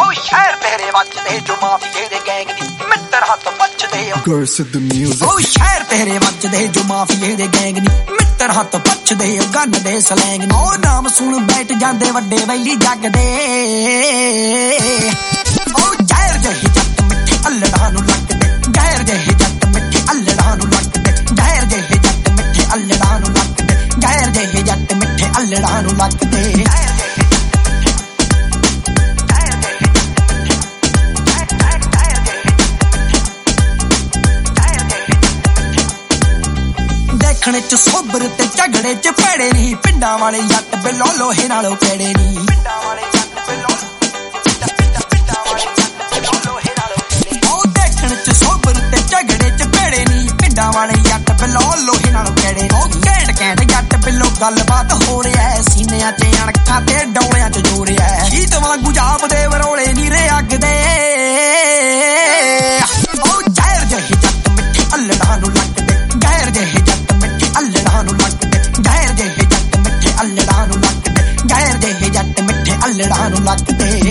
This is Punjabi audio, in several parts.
ਸ਼ਹਿਰ ਤੇਰੇ ਵੱਜਦੇ ਜੋ ਮਾਫੀਏ ਦੇ ਗੈਂਗ ਨੀ ਮਿੱਤਰ ਹੱਥ ਪੱਛਦੇ Girls at the music ਓ ਸ਼ਹਿਰ ਤੇਰੇ ਵੱਜਦੇ ਜੋ ਮਾਫੀਏ ਦੇ ਗੈਂਗ ਨੀ ਮਿੱਤਰ ਹੱਥ ਪੱਛਦੇ ਗੰਨ ਦੇ ਸਲੈਂਗ ਨੀ ਓ ਨਾਮ ਸੁਣ ਬੈਠ ਜਾਂਦੇ ਵੱਡੇ ਵੈਲੀ ਜੱਗ ਦੇ ਓ ਜ਼ਹਿਰ ਜਿਹੇ ਜੱਟ ਮਿੱਠੇ ਅਲੜਾਂ ਨੂੰ ਲੱਗਦੇ ਜ਼ਹਿਰ ਜਿਹੇ ਜੱਟ ਮਿੱਠੇ ਅਲੜਾਂ ਨੂੰ ਲੱਗਦੇ ਜ਼ਹਿਰ ਜਿਹੇ ਜੱਟ ਮਿੱਠੇ ਅਲੜਾਂ ਨੂੰ ਲੱਗਦੇ ਜ਼ਹਿਰ ਜਿਹੇ ਜੱਟ ਮਿੱਠੇ ਅਲੜਾਂ ਨੂੰ ਲੱਗਦੇ ਦੇਖਣੇ ਚ ਸੋਬਰ ਤੇ ਝਗੜੇ ਚ ਭੇੜੇ ਨਹੀਂ ਪਿੰਡਾਂ ਵਾਲੇ ਜੱਟ ਬਿੱਲੋ ਲੋਹੇ ਨਾਲੋਂ ਕਿਹੜੇ ਨਹੀਂ ਪਿੰਡਾਂ ਵਾਲੇ ਜੱਟ ਬਿੱਲੋ ਲੋਹੇ ਨਾਲੋਂ ਕਿਹੜੇ ਉਹ ਦੇਖਣ ਚ ਸੋਬਰ ਤੇ ਝਗੜੇ ਚ ਭੇੜੇ ਨਹੀਂ ਪਿੰਡਾਂ ਵਾਲੇ ਜੱਟ ਬਿੱਲੋ ਲੋਹੇ ਨਾਲੋਂ ਕਿਹੜੇ ਉਹ ਘੈਂਟ ਘੈਂਟ ਜੱਟ ਬਿੱਲੋ ਗੱਲਬਾਤ ਹੋ ਰਿਹਾ ਸੀਨਿਆਂ ਚ ਅਣਖਾਂ ਤੇ ਡੌਲਿਆਂ ਚ ਜੋ ਰਿਹਾ ਸ਼ੀਤ ਵਾਂਗੂ ਜਾਪਦੇ ਵਰੋਲੇ ਨੀਰੇ ਅੱਗ ਦੇ ਉਹ ਜ਼ਹਿਰ ਜਿਹੇ ਜੱਟ ਮਿੱਠੇ ਅਲੜਾਂ ਨੂੰ ਲੱਗਦੇ ਜ਼ਹਿਰ ਜਿਹੇ ਜੱਟ ਮਿੱਠੇ ਅਲੜਾਂ ਨੂੰ ਲੱਗਦੇ ਜ਼ਹਿਰ ਜਿਹੇ ਜੱਟ ਮਿੱਠੇ ਅਲੜਾਂ ਨੂੰ ਲੱਗਦੇ ਜ਼ਹਿਰ ਜਿਹੇ ਜੱਟ ਮਿੱਠੇ ਅਲੜਾਂ ਨੂੰ ਲੱਗਦੇ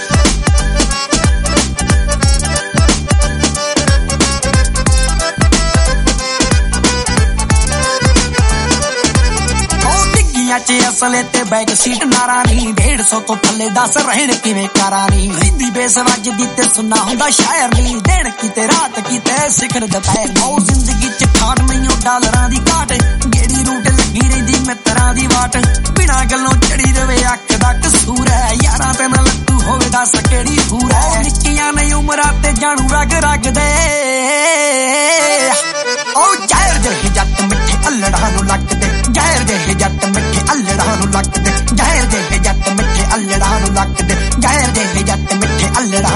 ਚ ਅਸਲੇ ਤੇ ਬੈਕ ਸੀਟ ਨਾਰਾ ਨਹੀਂ 150 ਤੋਂ ਥੱਲੇ 10 ਰਹਿਣ ਕਿਵੇਂ ਕਰਾਂ ਨਹੀਂ ਹਿੰਦੀ ਬੇਸ ਵੱਜਦੀ ਤੇ ਸੁਣਾ ਹੁੰਦਾ ਸ਼ਾਇਰ ਨਹੀਂ ਦਿਨ ਕੀਤੇ ਰਾਤ ਕੀਤੇ ਸਿਖਰ ਦੁਪਹਿਰ ਉਹ ਜ਼ਿੰਦਗੀ ਚ ਖਾਣ ਨਹੀਂ ਡਾਲਰਾਂ ਦੀ ਘਾਟ ਗੇੜੀ ਰੂਟ ਲੱਗੀ ਰਹਿੰਦੀ ਮਿੱਤਰਾਂ ਦੀ ਵਾਟ ਬਿਨਾਂ ਗੱਲੋਂ ਚੜੀ ਰਵੇ ਅੱਖ ਦਾ ਕਸੂਰ ਹੈ ਯਾਰਾਂ ਤੇ ਨਾ ਲੱਟੂ ਹੋਵੇ ਦੱਸ ਕਿਹੜੀ ਹੂਰ ਹੈ ਨਿੱਕੀਆਂ ਨਹੀਂ ਉਮਰਾਂ ਤੇ ਜਾਣੂ ਰਗ ਰਗ ਦੇ ਉਹ ਜ਼ਹਿਰ ਜਿਹੇ ਜੱਟ ਮਿੱਠੇ ਅਲੜਾਂ ਨੂੰ ਲੱਗਦੇ ਜ਼ਹਿਰ ਜਿਹੇ ਜੱਟ ਮਿੱਠੇ ਅਲੜਾਂ ਨੂੰ ਲੱਗਦੇ ਜ਼ਹਿਰ ਜਿਹੇ ਜੱਟ ਮਿੱਠੇ ਅਲੜਾਂ ਨੂੰ ਲੱਗਦੇ ਜ਼ਹਿਰ ਜਿਹੇ ਜੱਟ ਮਿੱਠੇ ਅਲੜਾਂ